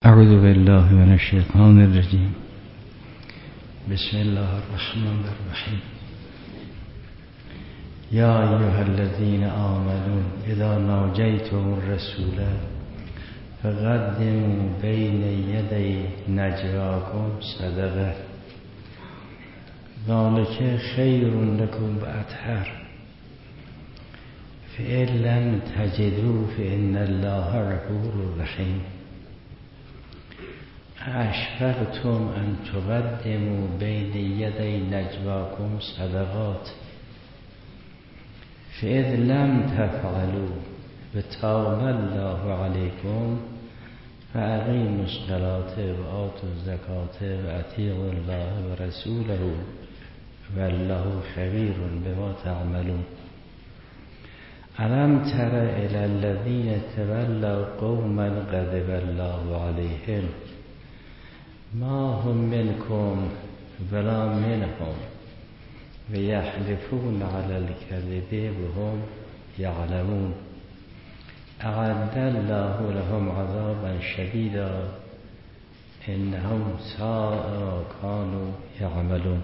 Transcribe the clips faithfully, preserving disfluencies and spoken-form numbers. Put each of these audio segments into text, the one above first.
اعوذ بالله من الشیطان الرجیم. بسم الله الرحمن الرحیم. یا ایها الذین آمنوا اذا ناجیتم الرسول فقدموا بین یدی نجواکم صدقه ذلک خیر لکم و اطهر فإن لم تجدوا فإن الله غفور رحیم. اشفقتم ان تقدموا بین یدی نجواکم صدقات فإذ لم تفعلوا وتاب الله علیکم فأقیموا الصلاة وآتوا الزکاة وأطیعوا الله ورسوله والله خبیر بما تعملون. الم تر الی الذین تولوا قوما غضب الله علیهم ما هم منکم ولا منهم و یحلفون علی الکذب و هم یعلمون اعد الله لهم عذابا شدیدا انهم ساء ما كانوا یعملون.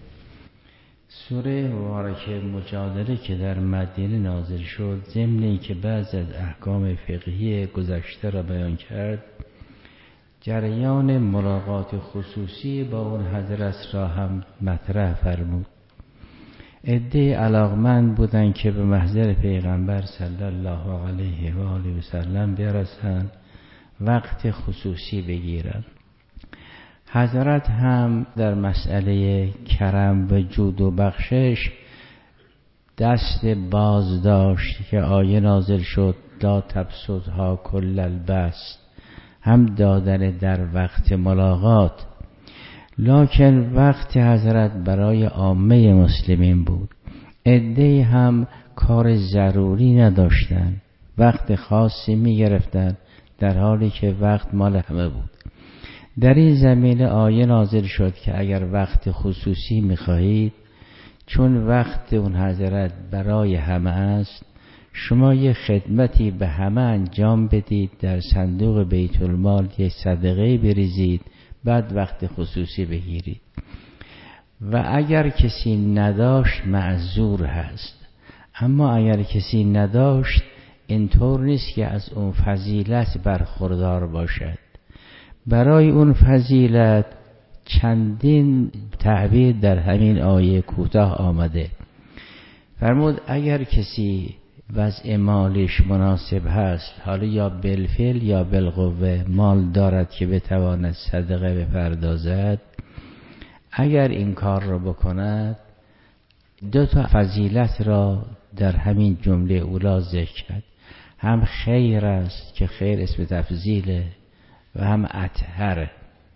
سوره مبارکه مجادله که در مدینه نازل شد، ضمن اینکه بعضی از احکام فقهی گذشته را بیان کرد، جریان ملاقات خصوصی با اون حضرت را هم مطرح فرمود. عده علاقمند بودند که به محضر پیغمبر صلی الله علیه و آله و سلم برسند، وقت خصوصی بگیرند. حضرت هم در مسئله کرم و جود و بخشش دست باز داشت که آیه نازل شد لا تبسطها کل البسط، هم دادن در وقت ملاقات. لکن وقت حضرت برای عامه مسلمین بود. عده هم کار ضروری نداشتن، وقت خاصی می گرفتن در حالی که وقت مال همه بود. در این زمینه آیه نازل شد که اگر وقت خصوصی می خواهید، چون وقت اون حضرت برای همه است، شما یه خدمتی به همه انجام بدید، در صندوق بیت المال یه صدقه بریزید، بعد وقت خصوصی بگیرید. و اگر کسی نداشت معذور هست، اما اگر کسی نداشت اینطور نیست که از اون فضیلت برخوردار باشد. برای اون فضیلت چندین تعبیر در همین آیه کوتاه آمده. فرمود اگر کسی وضع مالش مناسب هست، حالا یا بالفعل یا بالقوه مال دارد که بتواند صدقه بپردازد، اگر این کار را بکند، دو تا فضیلت را در همین جمله اولا ذکر کرد. هم خیر است که خیر اسم تفضیله و هم اطهر.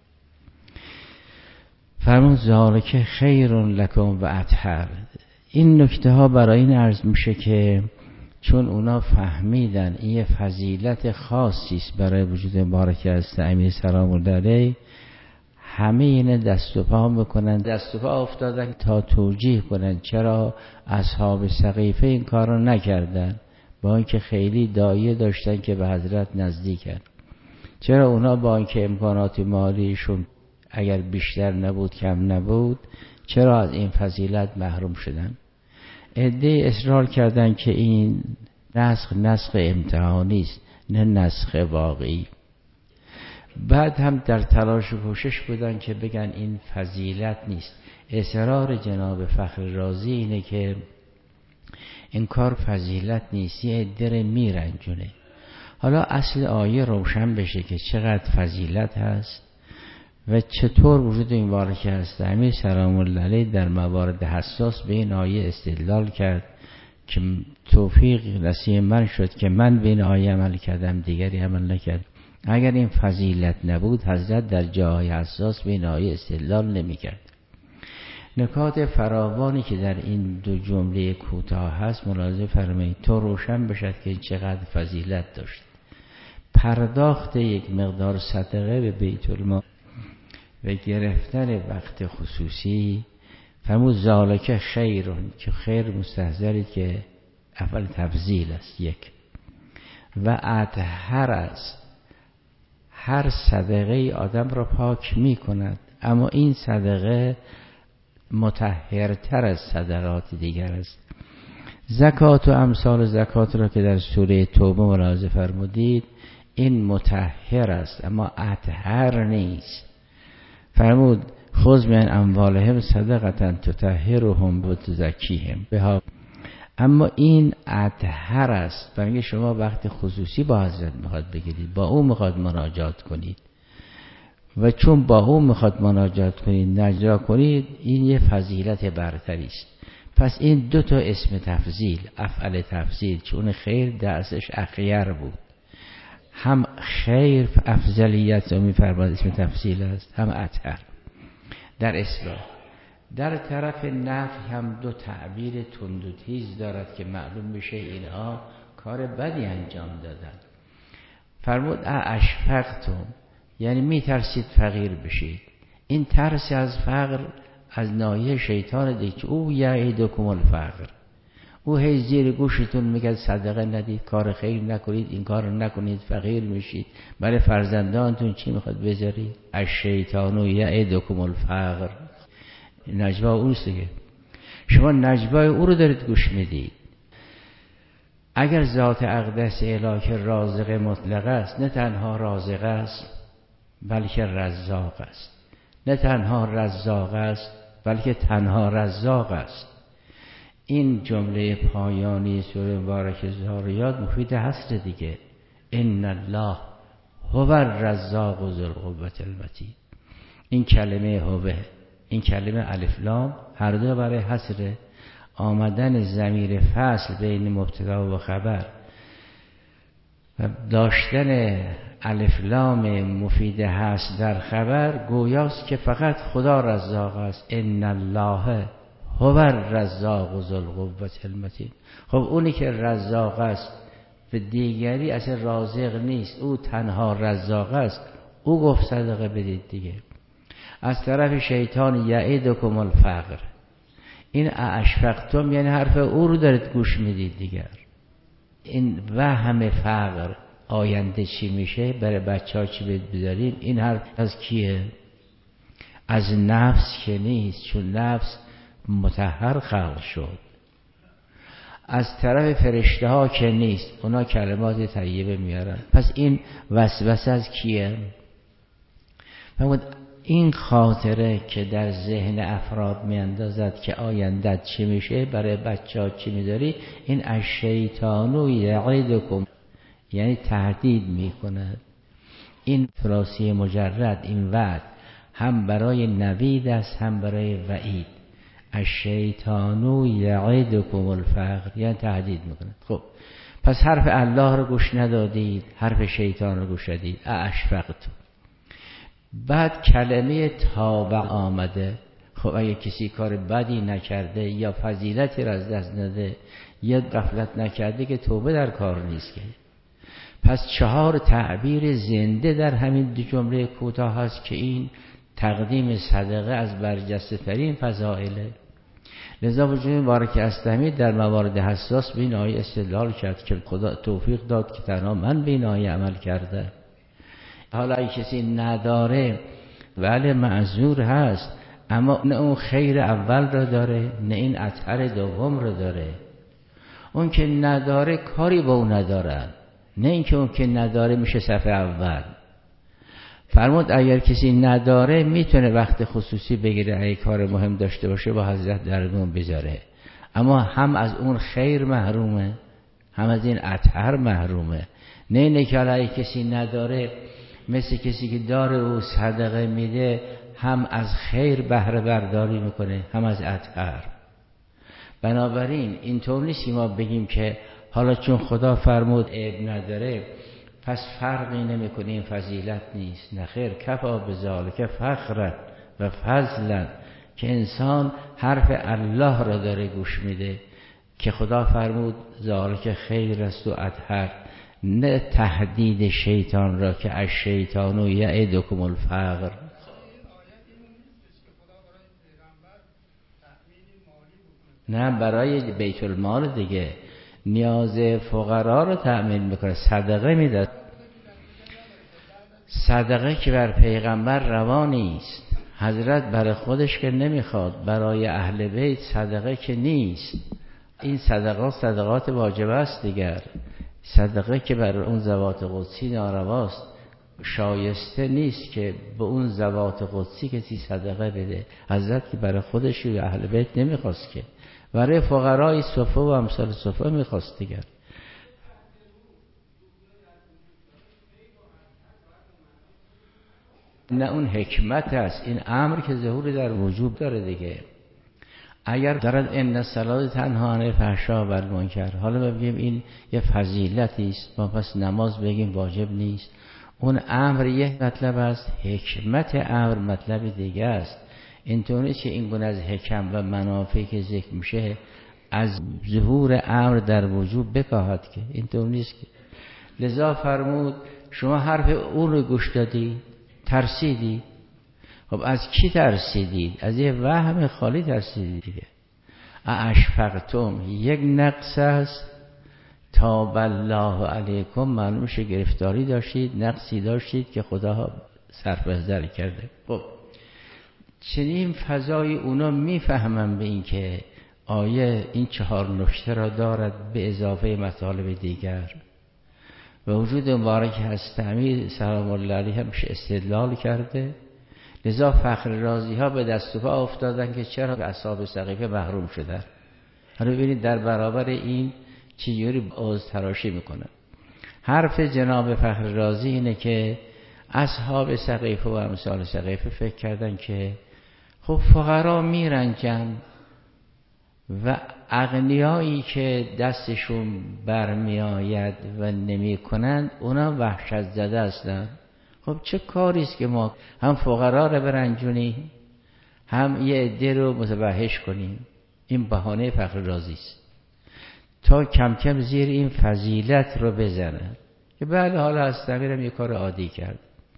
فرمود ذالک خیر لکم و اطهر. این نکته ها برای این عرض میشه که چون اونا فهمیدن این یه فضیلت خاصی است برای وجود مبارک است امیر سلام الله علیه، همه اینه دست و پا میکنن، دست و پا افتادن تا توجیه کنن چرا اصحاب سقیفه این کار رو نکردن، با اینکه خیلی داعیه داشتن که به حضرت نزدیکن. چرا اونا با اینکه امکانات مالیشون اگر بیشتر نبود کم نبود، چرا از این فضیلت محروم شدن؟ عده اصرار کردن که این نسخ نسخ امتحانی است، نه نسخ واقعی. بعد هم در تلاش و کوشش بودن که بگن این فضیلت نیست. اصرار جناب فخر رازی اینه که این کار فضیلت نیست، یه عده میرنجونه. حالا اصل آیه روشن بشه که چقدر فضیلت هست و چطور وجود این مبارک هست. امیر سلام الله علیه در موارد حساس به این آیه استدلال کرد که توفیق نصیب من شد که من به این آیه عمل کردم، دیگری عمل نکرد. اگر این فضیلت نبود، حضرت در جاهای حساس به این آیه استدلال نمی کرد. نکات فراوانی که در این دو جمله کوتاه هست ملاحظه فرمایید تا روشن بشد که چقدر فضیلت داشت. پرداخت یک مقدار صدقه به بیت المال و گرفتن وقت خصوصی، فرمود ذالک خیر، که خیر مستحضری که اول تفضیل است یک، و اطهر است، هر صدقه آدم را پاک می کند، اما این صدقه مطهرتر از صدقات دیگر است. زکات و امثال زکات را که در سوره توبه ملاحظه فرمودید، این مطهر است اما اطهر نیست. فرمود خذ من اموالهم صدقة تطهرهم و تزکیهم بها. اما این اطهر است و میگه شما وقت خصوصی با حضرت میخواد بگیرید، با او میخواد مناجات کنید و چون با او میخواد مناجات کنید، نجوا کنید، این یه فضیلت برتری است. پس این دو تا اسم تفضیل، افعل تفضیل، چون خیر درسش اخیر بود، هم خیر افضلیت رو میفرماد اسم تفضیل است، هم اطهر در اصلاح. در طرف نفی هم دو تعبیر تند و تیز دارد که معلوم میشه اینها کار بدی انجام دادن. فرمود اشفقتم، یعنی میترسید فقیر بشید. این ترس از فقر از ناحیه شیطان دیگه که او یعیدکم الفقر، او هی زیر گوشتون میگه صدقه ندید، کار خیر نکنید، این کار نکنید، فقیر میشید، برای فرزندانتون چی میخواد بذارید؟ الشیطان یعیدکم الفقر. نجوا اوست دیگه. شما نجوای او رو دارید گوش میدید. اگر ذات اقدس الهی که رازق مطلق است، نه تنها رازق است بلکه رزاق است، نه تنها رزاق است بلکه تنها رزاق است. این جمله پایانی سوره مبارکه ذاریات مفید حصر دیگه. ان الله هو الرزاق ذو القوة المتین. این کلمه هو، این کلمه الف لام هر دو برای حصر آمدن ضمیر فصل بین مبتدا و خبر و داشتن الف لام مفید حصر در خبر گویاست که فقط خدا رزاق است. ان الله هو الرزاق ذو القوة المتین. خب اونی که رزاق است و دیگری اصلا رازق نیست، او تنها رزاق است، او گفت صدقه بدید دیگه. از طرف شیطان یعیدکم الفقر، این اشفقتم یعنی حرف او رو دارید گوش میدید دیگر. این وهم فقر آینده چی میشه، برای بچه ها چی بذاریم، این حرف از کیه؟ از نفس که نیست، چون نفس مطهر خلق شد. از طرف فرشته ها که نیست، اونا کلمات طیبه میارن. پس این وسوسه از کیه؟ فرمود این خاطره که در ذهن افراد میاندازد که آینده چی میشه، برای بچه ها چی میذاری، این از شیطانو یعیدکم، یعنی تهدید میکند. این ثلاثی مجرد، این وعد هم برای نوید است هم برای وعید. از شیطانو یعیدکم الفقر، یعنی تهدید میکند. خب پس حرف الله رو گوش ندادید، حرف شیطان رو گوش دادید. اشفقتم. بعد کلمه تاب آمده. خب اگه کسی کار بدی نکرده یا فضیلتی را از دست نده یا غفلت نکرده که توبه در کار نیست که. پس چهار تعبیر زنده در همین دو جمله کوتاه هست که این تقدیم صدقه از برجسته ترین فضائله. لذا وجود مبارک استمی در موارد حساس به این آیه استدلال کرد که خدا توفیق داد که تنها من به این آیه عمل کرده. حالا اگه کسی نداره ولی معذور هست، اما نه اون خیر اول را داره نه این اطهر دوم را داره. اون که نداره کاری با اون ندارن، نه اینکه اون که نداره میشه صفحه اول. فرمود اگر کسی نداره میتونه وقت خصوصی بگیره، اگه کار مهم داشته باشه با حضرت درگون بذاره، اما هم از اون خیر محرومه هم از این اطهر محرومه. نه اینه که اگه کسی نداره مثل کسی که داره او صدقه میده، هم از خیر بهره برداری میکنه هم از اطهر. بنابراین اینطور نیست که ما بگیم که حالا چون خدا فرمود عیب نداره پس فرقی نمیکنه، این فضیلت نیست. نه خیر، کفا بذالک فخرا و فضلا، که انسان حرف الله را داره گوش میده که خدا فرمود ذالک خیر است و اطهر، نه تهدید شیطان را که از شیطانو یعیدکم الفقر. نه برای بیت المال دیگه، نیاز فقرا رو تأمین میکنه، صدقه میده. صدقه که بر پیغمبر روا نیست، حضرت برای خودش که نمیخواد، برای اهل بیت صدقه که نیست. این صدقات صدقات واجبه است دیگر. صدقه که بر اون ذوات قدسی نارواست، شایسته نیست که به اون ذوات قدسی کسی صدقه بده. حضرت که برای خودش و اهل بیت نمیخواست، که برای فقرای صفه و امثال صفه میخواست دیگر. نه اون حکمت است، این امر که ظهور در وجوب داره دیگه. اگر دارد ان الصلاه تنها عن الفحشاء و المنکر، حالا بگیم این یه فضیلتی است، ما پس نماز بگیم واجب نیست، اون امر یه مطلب است، حکمت امر مطلب دیگه است. اینطوری که این گونه از حکم و منافعی که ذکر میشه از ظهور امر در وجوب بکاهد، که اینطور نیست که. لذا فرمود شما حرف اون رو گوش دادی، ترسیدی. خب از کی ترسیدید؟ از یه وهم خالی ترسیدید دیگه. اشفقتم یک نقص است، تاب الله علیکم، معلوم شه گرفتاری داشتید، نقصی داشتید که خدا صرف نظر کرده. خب چنین فضای اونا میفهمن به این که آیه این چهار نکته را دارد به اضافه مطالب دیگر. و وجود مبارک هست امیر سلام الله علیه همش استدلال کرده. لذا فخر رازی ها به دست و پا افتادن که چرا اصحاب سقیفه محروم شدن. حالا ببینید در برابر این چجوری عذر تراشی میکنن. حرف جناب فخر رازی اینه که اصحاب سقیفه و امثال سقیفه فکر کردن که خب فقرا میرنجن و اغنیایی که دستشون برمیآید و نمی کنند اونا وحشت زده هستن. خب چه کاریست که ما هم فقرا رو برنجونیم هم یه عده رو متوحش کنیم؟ این بهانه فخر رازی است تا کم کم زیر این فضیلت رو بزنن که بله حالا هست امیرم یه کار عادی کرد.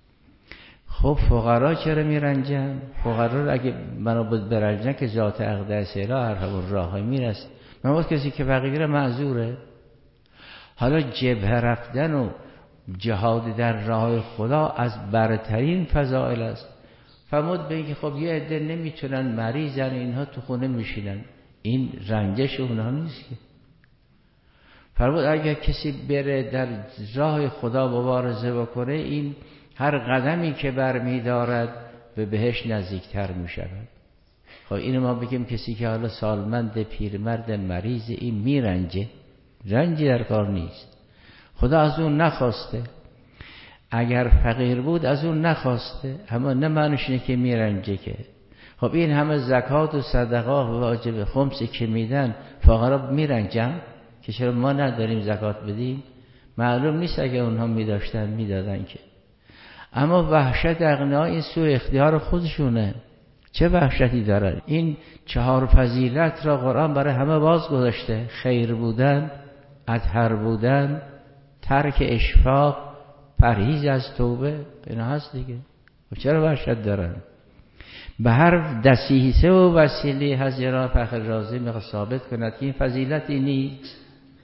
خب فقرا چرا میرنجن؟ فقرا رو اگه منو بود برنجن که ذات اقدس اله ارحم الراحمین میرست. من بود کسی که فقیره معذوره. حالا جبهه رفتن و جهاد در راه خدا از برترین فضائل است. فرمود به اینکه خب یه عده نمیتونن، مریضن، اینها تو خونه میشینن، این رنجش اونها نیست که. فرمود اگر کسی بره در راه خدا مبارزه بکنه، این هر قدمی که برمیدارد به بهش نزدیکتر میشود. خب اینو ما بگیم کسی که حالا سالمند، پیرمرد، مریض، این میرنجه، رنجی در کار نیست. خدا از اون نخواسته. اگر فقیر بود از اون نخواسته، اما نه معنیش اینه که میرنجه که. خب این همه زکات و صدقات و واجب خمسی که میدن، فقرا میرنجن که چرا ما نداریم زکات بدیم؟ معلوم نیست اگه اونها میداشتن میدادن که. اما وحشت اغنیا این سوء اختیار خودشونه. چه وحشتی دارن؟ این چهار فضیلت را قرآن برای همه باز گذاشته. خیر بودن، اطهر بودن، ترک اشفاق، پرهیز از توبه، اینا هست دیگه. و چرا وحشت دارن؟ به هر دسیسه و وسیله حضرت فخر رازی میخواد ثابت کند که این فضیلتی نیست.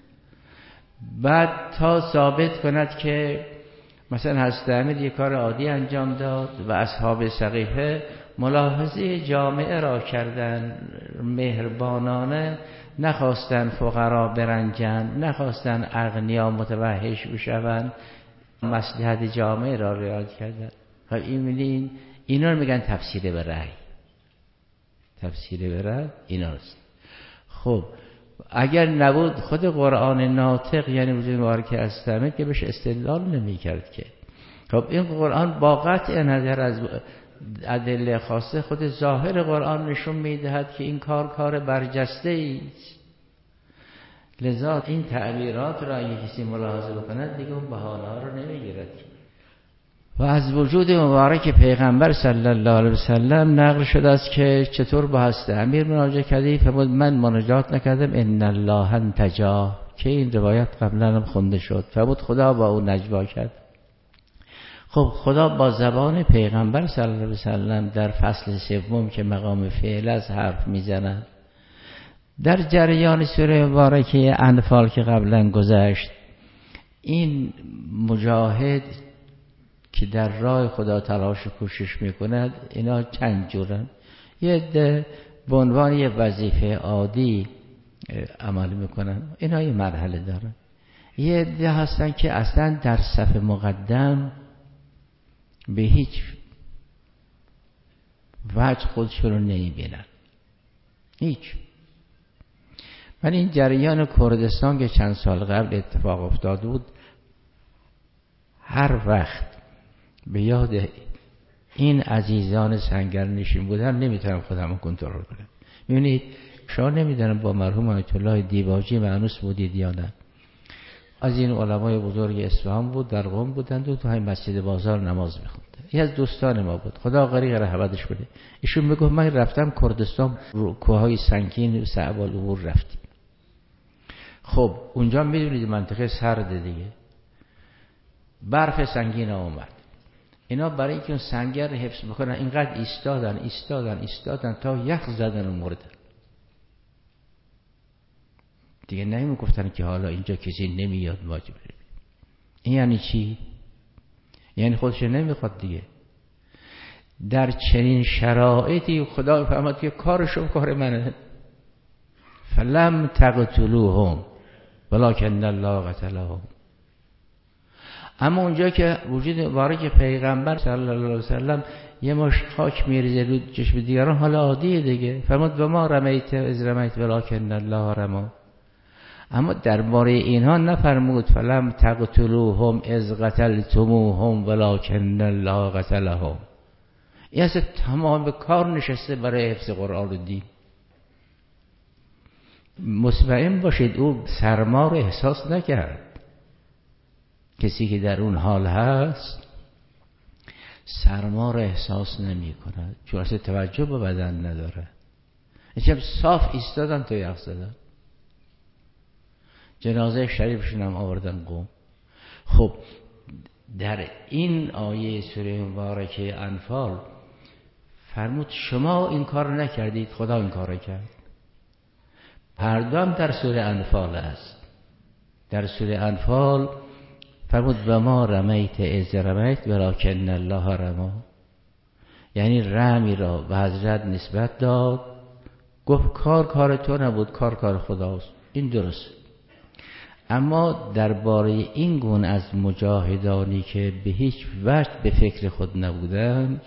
بعد تا ثابت کند که مثلا حضرت امیر یک کار عادی انجام داد و اصحاب سقیفه ملاحظه جامعه را کردن، مهربانانه نخواستن فقرا برنجن، نخواستن اغنیا متوحش بشوند، مصلحت جامعه را رعایت کردن. خب این میگن، اینا رو میگن تفسیر به رأی. تفسیر به رأی اینا است. خب اگر نبود خود قرآن ناطق، یعنی وجود مبارک استمه، که بهش استدلال نمی کرد که. خب این قرآن با قطع نظر از ادله خاصه خود ظاهر قرآن نشون میدهد که این کار کار برجسته است. لذا این تعبیرات را اگه کسی ملاحظه بکند دیگه اون بهانه ها رو نمیگیرد. و از وجود مبارک پیغمبر صلی الله علیه وسلم نقل شده است که چطور با حضرت امیر مناجات کردی؟ فرمود من مناجات نکردم، ان الله انتجا، که این روایت قبلا هم خونده شد. فرمود خدا با او نجوا کرد. خب خدا با زبان پیغمبر صلی الله علیه وسلم در فصل سوم که مقام فعل از حرف میزند، در جریان سوره مبارکه انفال که قبلا گذشت، این مجاهد که در راه خدا تلاش و کوشش میکند، اینا چند جورن. یه عده به عنوان یه وظیفه عادی عمل میکنن، اینا یه مرحله دارن. یه عده هستن که اصلا در صف مقدم به هیچ وجه خودشون رو نمیبینن، هیچ. من این جریان کردستان که چند سال قبل اتفاق افتاده بود، هر وقت به یاد این عزیزان سنگرنشین بودن نمیتونم خودم رو کنترل کنم. میبینید شما نمیدونم با مرحوم آیت الله دیباجی مانوس بودید یا نه، از این علمای بزرگ اصفهان بود، در قم بودند و تو همین مسجد بازار نماز میخوند. یه از دوستان ما بود، خدا غریق رحمتش بده. ایشون میگه من رفتم کردستان، کوههای سنگین صعب العبور رفتیم. خب اونجا میدونید منطقه سرده دیگه، برف سنگین آمد. اینا برای اینکه اون سنگر حفظ بکنن اینقدر ایستادن ایستادن ایستادن تا یخ زدن و مردن. دیگه نمی گفتن که حالا اینجا کسی نمیاد واجب. این یعنی چی؟ یعنی خودش نمیخواد دیگه. در چنین شرایطی خدا فهمد که کارشون کار منه. فلم تقتلوهم ولکن الله قتلهم. اما اونجا که وجود مبارک پیغمبر صلی الله علیه و سلم یه مشت خاک میریزه رو چشم دیگران، حالا عادیه دیگه. فرمود و ما رمیت از رمیت ولکن الله رما. اما درباره اینها نفرمود فلم تقتلوهم از قتلتموهم ولکن الله قتلهم. این اصلا تمام کار نشسته برای حفظ قرآن و دین. مطمئن باشید او سرما رو احساس نکرد. کسی که در اون حال هست سرما رو احساس نمی کند، چون اصلا توجه به بدن نداره. اینجا صاف ایستادن تا یخ زدن. جنازه شریفشون هم آوردن قم. خب در این آیه سوره مبارکه انفال فرمود شما این کار نکردید، خدا این کار کرد. هر دو هم در سوره انفال است. در سوره انفال فرمود و ما رمیت از رمیت ولکن الله رما. یعنی رمی را به حضرت نسبت داد، گفت کار کار تو نبود، کار کار خداست. این درست. اما درباره این گونه از مجاهدانی که به هیچ وجه به فکر خود نبودن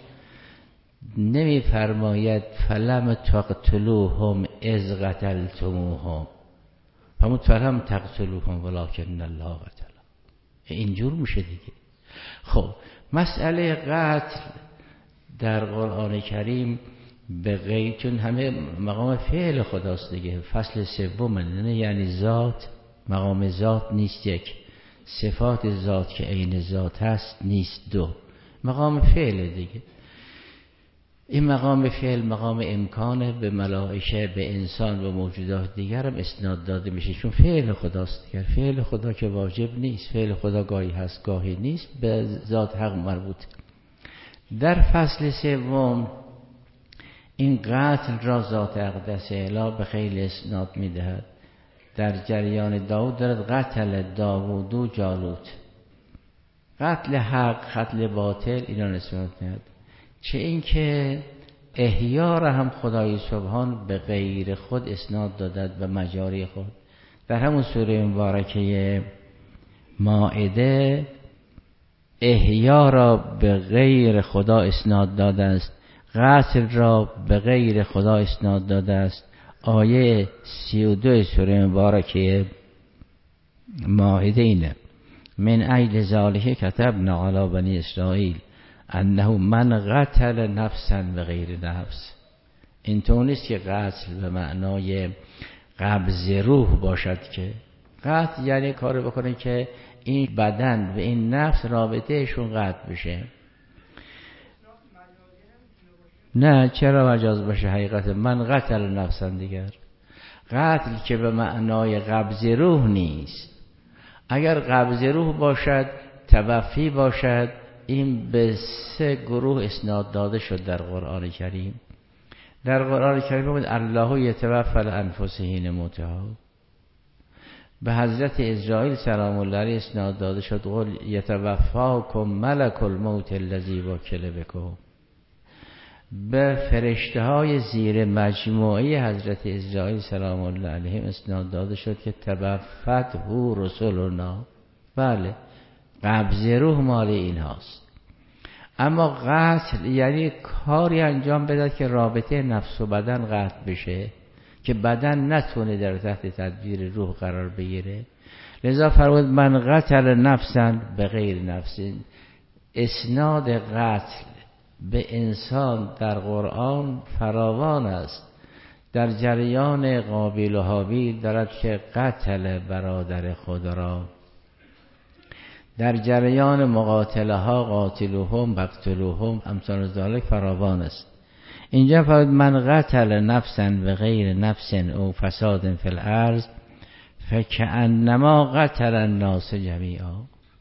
نمی فرماید فلم تقتلوهم از قتلتموهم، فرمود فلم تقتلوهم ولکن الله قتل. اینجور میشه دیگه. خب مسئله قتل در قرآن کریم به غیر، چون همه مقام فعل خداست دیگه، فصل سوم نه، یعنی ذات مقام ذات نیست، یک صفات ذات که عین ذات هست نیست، دو مقام فعل دیگه. این مقام فعل مقام امکانه، به ملائکه به انسان و موجودات دیگر هم اسناد داده میشه، چون فعل خداست دیگر. فعل خدا که واجب نیست، فعل خدا گاهی هست گاهی نیست، به ذات حق مربوط. در فصل سوم این قتل را ذات اقدس اعلی به خیلی اسناد میدهد. در جریان داود دارد قتل داوود و جالوت. قتل حق، قتل باطل، اینا نسبت میدهد. چه این که احیا را هم خدای سبحان به غیر خود اسناد دادد به مجاری خود. در همون سوره مبارکه مائده احیا را به غیر خدا اسناد داده است، قتل را به غیر خدا اسناد داده است. آیه سی و دو سوره مبارکه مائده اینه: من اجل ذلک کتبنا علی بنی اسرائیل انه من قتل نفسا به غیر نفس. اینطور نیست که قتل به معنای قبض روح باشد، که قتل یعنی کار بکنه که این بدن و این نفس رابطهشون قطع بشه. نه، چرا مجاز باشه؟ حقیقت من قتل نفسا دیگر. قتل که به معنای قبض روح نیست. اگر قبض روح باشد، توفی باشد، این به سه گروه اسناد داده شد در قرآن کریم. در قرآن کریم بود الله یتوفی الانفس حین موتها. به حضرت اسرائیل سلام الله علیه اسناد داده شد قل یتوفاکم ملک الموت الذی وکل بکم. به فرشته های زیر مجموعه حضرت اسرائیل سلام الله علیهم اسناد داده شد که توفته رسولنا. بله، قبض روح مال این هاست. اما قتل یعنی کاری انجام بدهد که رابطه نفس و بدن قطع بشه، که بدن نتونه در تحت تدبیر روح قرار بگیره. لذا فرمود من قتل نفسا به غیر نفس. اسناد قتل به انسان در قرآن فراوان است. در جریان قابیل و هابیل دارد که قتل برادر خود را، در جریان مقاتله ها قاتلوهم بقتلوهم امثال ذلک فراوان است. اینجا فرمود من قتل نفسا به غیر نفس او فساد فی الارض فکأنما قتل الناس جمیعا.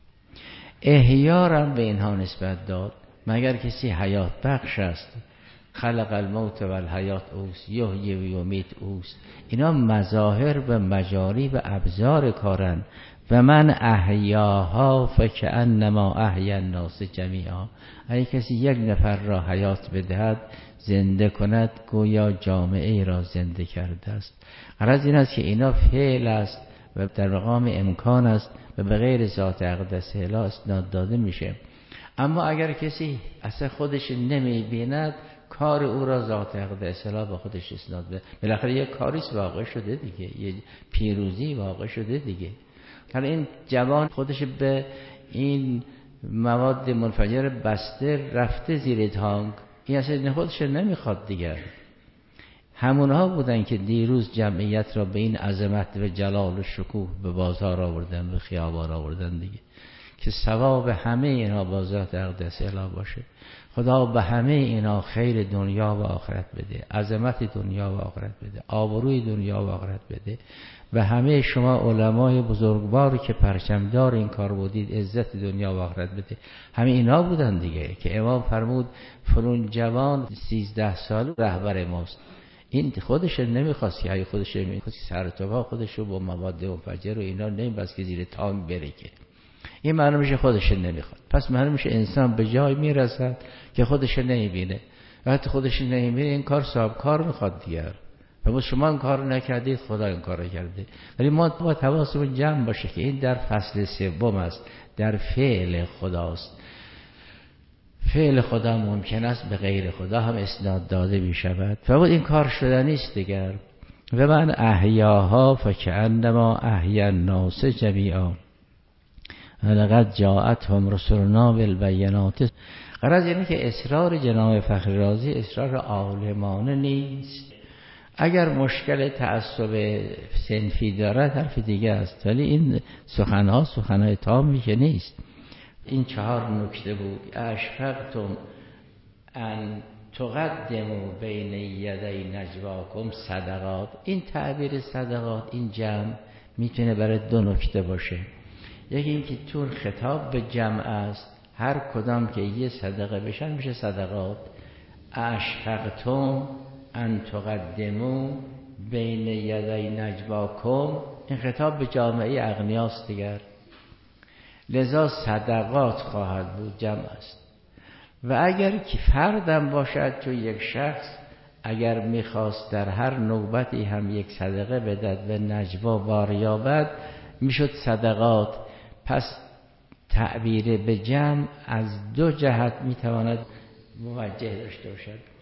احیا را به اینها نسبت داد مگر کسی حیات بخش است. خلق الموت و الحیات اوست، یحیی و یمیت اوست. اینا مظاهر و مجاری و ابزار کارن. و من احیاها فکأنما احیا الناس جمیعا. اگه کسی یک نفر را حیات بدهد، زنده کند، گویا جامعه را زنده کرده است. غرض این است که اینا فعل است و در مقام امکان است و به غیر ذات اقدس اله اسناد داده میشه. اما اگر کسی اصلا خودش نمیبیند، کار او را ذات اقدس اله با خودش اسناد بده. بالاخره یک کاریش واقع شده دیگه، یه پیروزی واقع شده دیگه. حالا این جوان خودش به این مواد منفجر بسته رفته زیر تانک، این اصلا خودش نمیخواد دیگر. همونها بودن که دیروز جمعیت را به این عظمت و جلال و شکوه به بازار آوردن، به خیابان آوردن دیگه، که ثواب همه اینا با ذات اقدس اله باشه. خدا به همه اینا خیر دنیا و آخرت بده، عظمت دنیا و آخرت بده، آبروی دنیا و آخرت بده. و همه شما علمای بزرگواری که پرچمدار این کار بودید عزت دنیا و آخرت بده. همه اینا بودن دیگه که امام فرمود فلان جوان سیزده سال رهبر ماست. این خودش نمیخواست که اگه خودش نمیخواست که سر تا خودش رو با مواد منفجر و اینا نمیبست که زیر تانک بره، که این معنی میشه خودش نمیخواد. پس معنی میشه انسان به جای میرسد که خودش نمیبینه. وقتی خودش نمیبینه این کار صاحب کار میخواد دیگر. و شما این کار نکردید، خدا این کار کرده. ولی ما باید حواسمون جمع باشه که این در فصل سوم است، در فعل خداست. فعل خدا ممکن است به غیر خدا هم اسناد داده می شود. فباید این کار شدنی است دیگر. و من احیاها فکأنما احیا الناس جمیعا لقد جاءتهم رسلنا بالبینات. غرض اینه که اصرار جناب فخر رازی اصرار عالمانه نیست. اگر مشکل تعصب صنفی دارد حرف دیگه است، ولی این سخنها سخنهای تامی که نیست. این چهار نکته بود. اشفقتم ان تقدموا بین یدی نجواکم صدقات. این تعبیر صدقات این جمع میتونه برای دو نکته باشه. یکی این که تون خطاب به جمع است، هر کدام که یه صدقه بشن میشه صدقات. اشفقتم ان تقدموا بین یدی نجواکم، این خطاب به جامعه اغنیاست دیگر. لذا صدقات خواهد بود، جمع است. و اگر که فردم باشد تو یک شخص اگر میخواست در هر نوبتی هم یک صدقه بدهد و نجوا واریابد میشد صدقات. پس تعبیر به جمع از دو جهت میتواند موجه داشته باشد.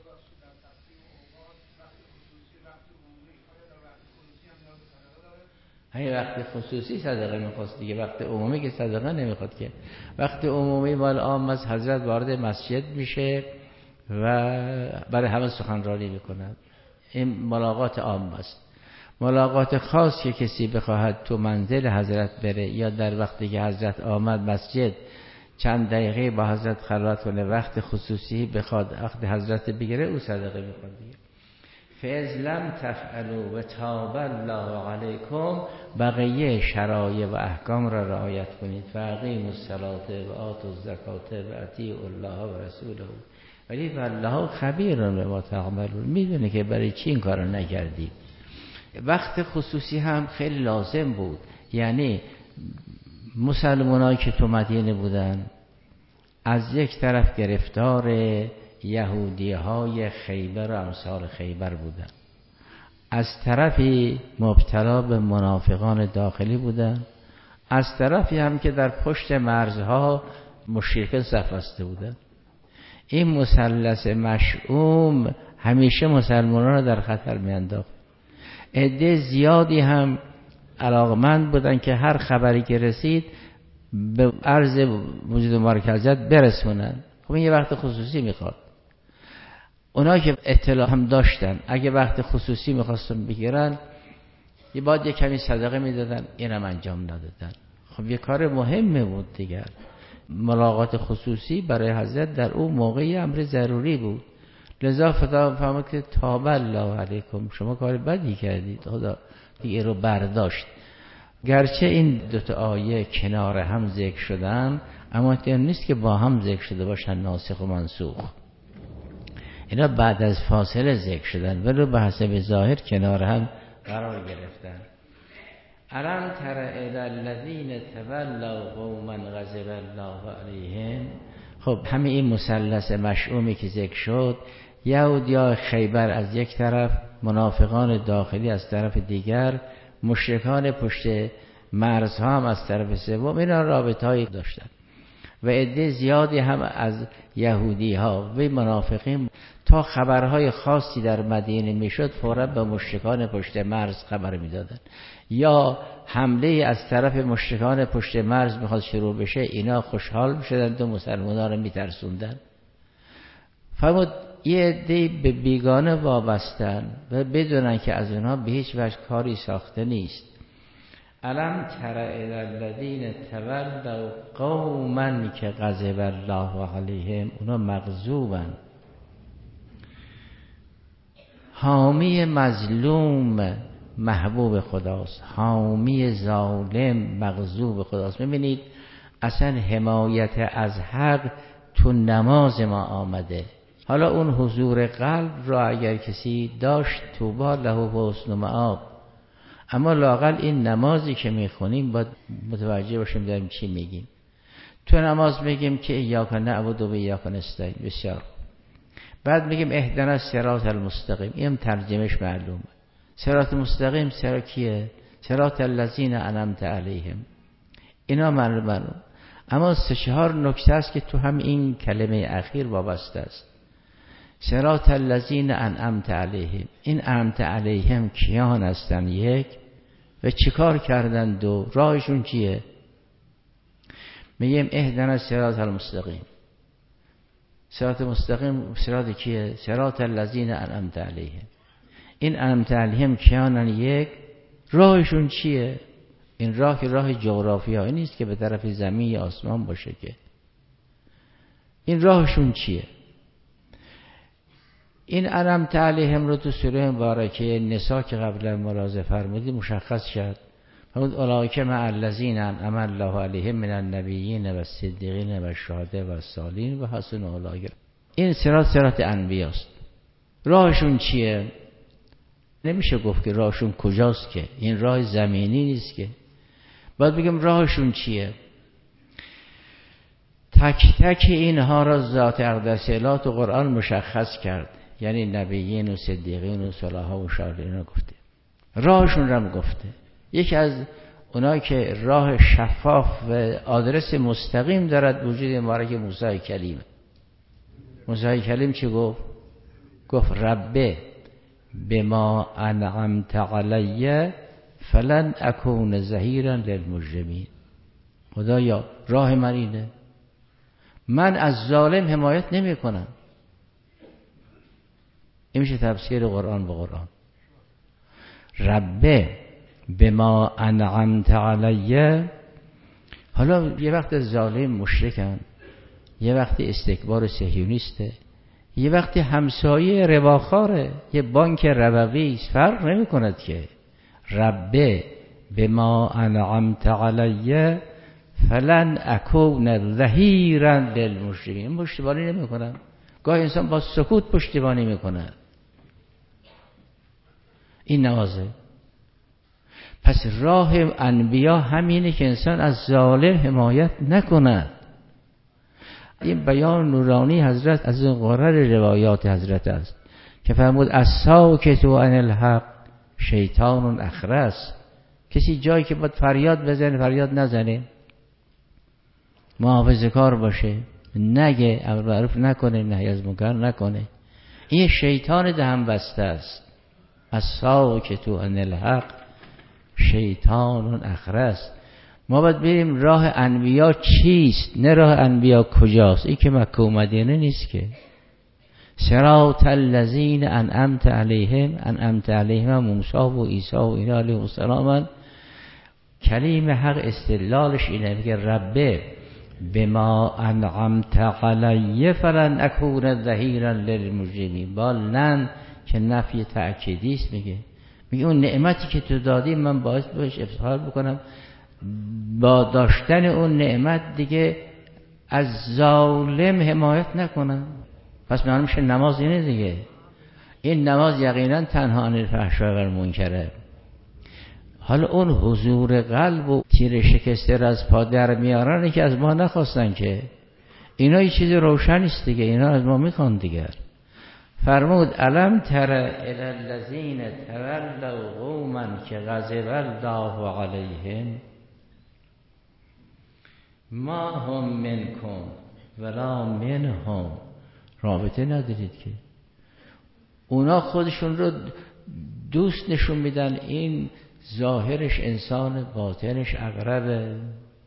همین وقت خصوصی صدقه میخواست دیگه، وقت عمومی که صدقه نمیخواد که. وقت عمومی مال عام از حضرت وارد مسجد میشه و برای همه سخنرانی میکند. این ملاقات عام است. ملاقات خاص که کسی بخواهد تو منزل حضرت بره یا در وقتی که حضرت آمد مسجد چند دقیقه با حضرت خلوت کنه، وقت خصوصی بخواد وقت حضرت بگیره، او صدقه میخواد دیگه. فَإِذْ لَمْ تَفْعَلُوا وَتَابَ اللَّهُ عَلَيْكُمْ، بقیه شرایع و احکام را رعایت کنید. فَأَقِیمُوا الصَّلَاةَ وَآتُوا الزَّکَاةَ وَأَطیعوا الله و رسوله. ولی والله خبیر بما تعملون، میدونه که برای چی این کارو نکردید. وقت خصوصی هم خیلی لازم بود. یعنی مسلمانایی که تو مدینه بودن از یک طرف گرفتار یهودی های خیبر و امثال خیبر بودن، از طرفی مبتلا به منافقان داخلی بودن، از طرفی هم که در پشت مرزها مشرکین صف بسته بودن. این مثلث مشؤوم همیشه مسلمانان را در خطر میانداخت. عده زیادی هم علاقمند بودن که هر خبری که رسید به عرض وجود مرکزیت برسونن. خب این یه وقت خصوصی میخواد. اونا که اطلاع هم داشتن اگه وقت خصوصی میخواستن بگیرن یه بعد یه کمی صدقه میدادن، اینم انجام ندادن. خب یه کار مهمه بود دیگر. ملاقات خصوصی برای حضرت در اون موقعی امر ضروری بود. لذا خدا فرمود که تاب الله علیکم، شما کار بدی کردید، خدا دیگه رو برداشت. گرچه این دوتا آیه کنار هم ذکر شدن اما این نیست که با هم ذکر شده باشن ناسخ و منسوخ. اینا بعد از فاصله ذکر شدن ولی به حسب ظاهر کنار هم قرار گرفتن. الم تر الی الذین تولوا قوما غضب الله علیهم. خب همه این مثلث مشؤومی که ذکر شد، یهودیان خیبر از یک طرف، منافقان داخلی از طرف دیگر، مشرکان پشت مرزها هم از طرف سوم، اینا رابطه‌ای داشتن و عده زیادی هم از یهودی ها و منافقین تا خبرهای خاصی در مدینه میشد فوراً به مشرکان پشت مرز خبر میدادن، یا حمله از طرف مشرکان پشت مرز میخواد شروع بشه، اینا خوشحال میشدند و مسلمانان رو میترسوندن. فرمود یه عده به بیگانه وابستن و بدونن که از اونها به هیچ وجه کاری ساخته نیست. الم تر الی الذین تولوا قوما که غضب الله علیهم، اونا مغضوبن. حامی مظلوم محبوب خداست، حامی ظالم مغضوب خداست. ببینید اصلا حمایت از حق تو نماز ما آمده. حالا اون حضور قلب را اگر کسی داشت توبا له و حسن مآب، اما لااقل این نمازی که میخونیم باید متوجه باشیم داریم چی میگیم. تو نماز میگیم که ایاک نعبد و ایاک نستعین، بسیار. بعد میگیم اهدنا الصراط المستقیم، این ترجمهش معلومه. صراط مستقیم صراط کیه؟ صراط الذین انعمت علیهم، اینا معلومه. اما سه چهار نکته است که تو هم این کلمه اخیر وابسته است. صراط الذین انعمت علیهم، این انعمت علیهم کیان هستن؟ یک، و چیکار کردن؟ دو، راهشون چیه؟ میگیم اهدنا الصراط المستقیم، صراط مستقیم صراط کیه؟ صراط الذین انعمت علیهم. این انعمت علیهم کیانن؟ یک، راهشون چیه؟ این راه که راه جغرافیایی نیست که به طرف زمین یا آسمان باشه که. این راهشون چیه؟ این انعمت علیهم رو تو سوره مبارکه نساء که قبلا ملاحظه فرمودید مشخص شد. فرمود اولئک مع الذین انعم الله علیهم من النبیین و الصدیقین و الشهداء و الصالحین و حسن اولئک. این صراط صراط انبیاست. راهشون چیه؟ نمیشه گفت که راهشون کجاست که این راه زمینی نیست که. باید بگم راهشون چیه. تک تک اینها را ذات اقدس الهی تو قرآن مشخص کرد، یعنی نبیین و صدیقین و صلاحا و شاهدین گفته، راهشون را گفته. یکی از اونایی که راه شفاف و آدرس مستقیم دارد وجود مبارک موسی کلیم. موسی کلیم چی گفت؟ گفت ربه بما انعمت علی فلن اکون ظهیرا للمجرمین. خدایا راه من اینه، من از ظالم حمایت نمی کنم. این میشه تفسیر قرآن به قرآن. ربه بما انعمت علی. حالا یه وقت ظالم مشرکن، یه وقت استکبار صهیونیسته، یه وقت همسایه رباخاره، یه بانک ربوی است، فرق نمی کند که. ربه بما انعمت علی فلن اکون ظهیرا للمجرمین. پشتیبانی نمی کنم. گاهی انسان با سکوت پشتیبانی می کنه. این نمازه. پس راه انبیا همینه که انسان از ظالم حمایت نکند. این بیان نورانی حضرت از این قرر روایات حضرت است که فرمود الساکت عن الحق شیطان اخرس. کسی جایی که باید فریاد بزنه فریاد نزنه، محافظه کار باشه، نگه، امر معروف نکنه، نهی از منکر نکنه، این شیطان دهن بسته است. الساکت عن الحق شیطان اخرس. ما باید بریم راه انبیا چیست، نه راه انبیا کجاست. این که مکه و مدینه نیست که. صراط الذین انعمت علیهم، انعمت علیهم موسی و عیسی و اینا علیهم السلام. کلیم حق استدلالش اینه، میگه رب بما انعمت علی فلن اکون ظهیرا للمجرمین. با لن که نفی تأکیدی است، میگه میگه اون نعمتی که تو دادی من باعث بهش افتخار بکنم، با داشتن اون نعمت دیگه از ظالم حمایت نکنم. پس معلوم میشه نماز اینه دیگه. این نماز یقینا تنها عن الفحشاء و المنکر. حالا اون حضور قلب و تیر شکسته را از پا در میارن که از ما نخواستن که. اینا یه چیز روشن است دیگه، اینا از ما میخوان دیگه. فرمود الم تر الی الذین تولوا قوما که غضب الله علیهم ما هم منکم ولا منهم. رابطه ندارید که اونا خودشون رو دوست نشون میدن، این ظاهرش انسان باطنش عقربه.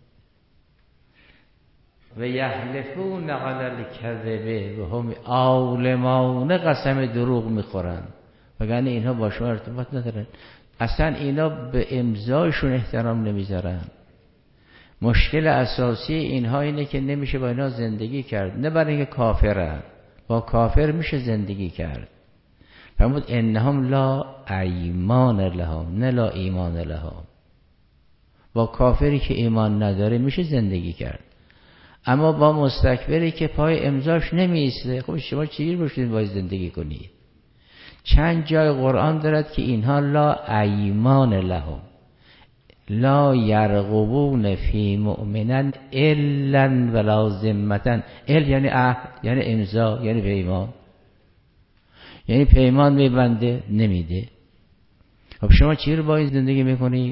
و یحلفون علی الکذب و هم عالمانه قسم دروغ میخورن، وگرنه اینها با شما ارتباط ندارن. اصلا اینا به امضایشون احترام نمیذارن. مشکل اساسی اینها اینه که نمیشه با اینا زندگی کرد، نه برای اینکه کافرن، با کافر میشه زندگی کرد. فرمود انهم لا ایمان لهم، نه لا ایمان لهم. با کافری که ایمان نداره میشه زندگی کرد، اما با مستکبری که پای امضاش نمیسته، خب شما چجوری باشید باید زندگی کنید؟ چند جای قرآن دارد که اینها لا ایمان لهم، لا یرغبون فی مؤمنا الا ولا ذمتا. ال یعنی عهد، یعنی امضا، یعنی پیمان، یعنی پیمان میبنده نمیده. خب شما چی رو باید زندگی میکنی؟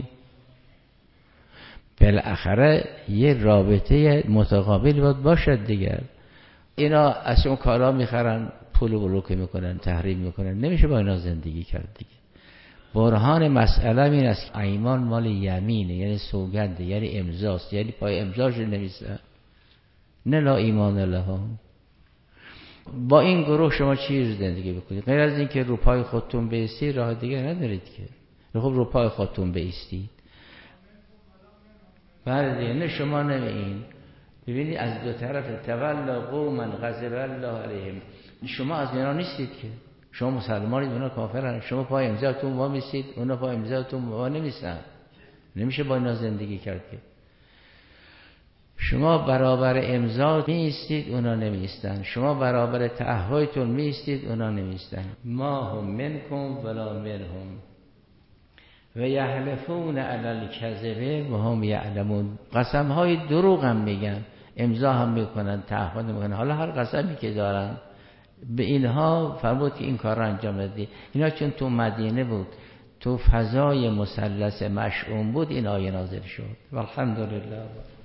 بالاخره یه رابطه متقابل باید باشد دیگر. اینا از شما کالا میخرن، پول و بلوکه میکنن، تحریم میکنن، نمیشه با اینا زندگی کرد دیگه. برهان مسئله این است که ایمان مال یمینه، یعنی سوگنده، یعنی امضاست، یعنی پای امضاش نمیسته. نه لا ایمان لهم. با این گروه شما چی زندگی بکنید؟ غیر از این که رو پای خودتون بایستی راه دیگه ندارید که. خب رو پای خودتون بایستید. بله دیگه، نه شما نه این. ببینید از دو طرف تولا قوما غضب الله علیهم. شما از اینا نیستید که. شما مسلمانید، اونا کافرن. شما پای امضاتون وا میستید، اونا پای امضاتون وا نمیستن. نمیشه با اینا زندگی کرد که. شما برابر امضا میستید، اونا نمیستن. شما برابر تعهدتون میستید، اونا نمیستن. ما هم منکم ولا منهم و یحلفون علی الکذب و هم یعلمون. قسم های دروغ هم میگن، امضا هم میکنن، تعهد میکنن. حالا هر قسمی که دارن به اینها فرمود که این کار را انجام ندید. اینا چون تو مدینه بود، تو فضای مثلث مشؤوم بود، این آیه نازل شد. والحمدلله.